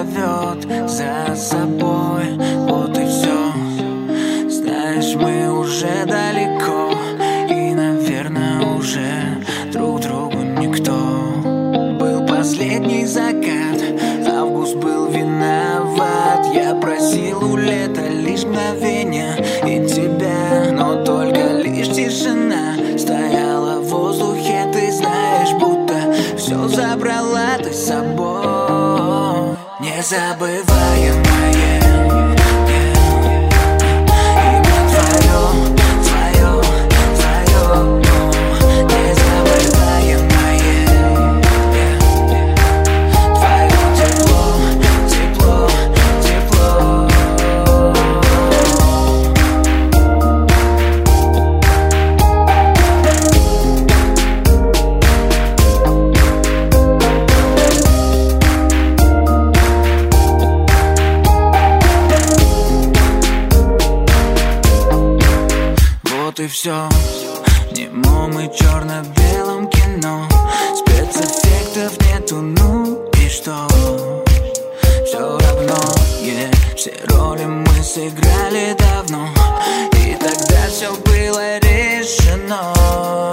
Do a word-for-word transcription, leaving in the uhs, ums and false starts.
зовет за собой. Вот и все. Знаешь, мы уже далеко, и, наверное, уже друг другу никто. Был последний закат, август был виноват. Я просил у лета лишь мгновения и тебя, но только лишь тишина стояла в воздухе. Ты знаешь, будто все забрала ты с собой. Незабываемое имя твое, твое, твое. Незабываемое твое тепло, тепло, тепло. Вот и все, в немом и черно-белом кино. Спецэффектов нету, ну и что? Все равно, yeah, все роли мы сыграли давно, и тогда все было решено.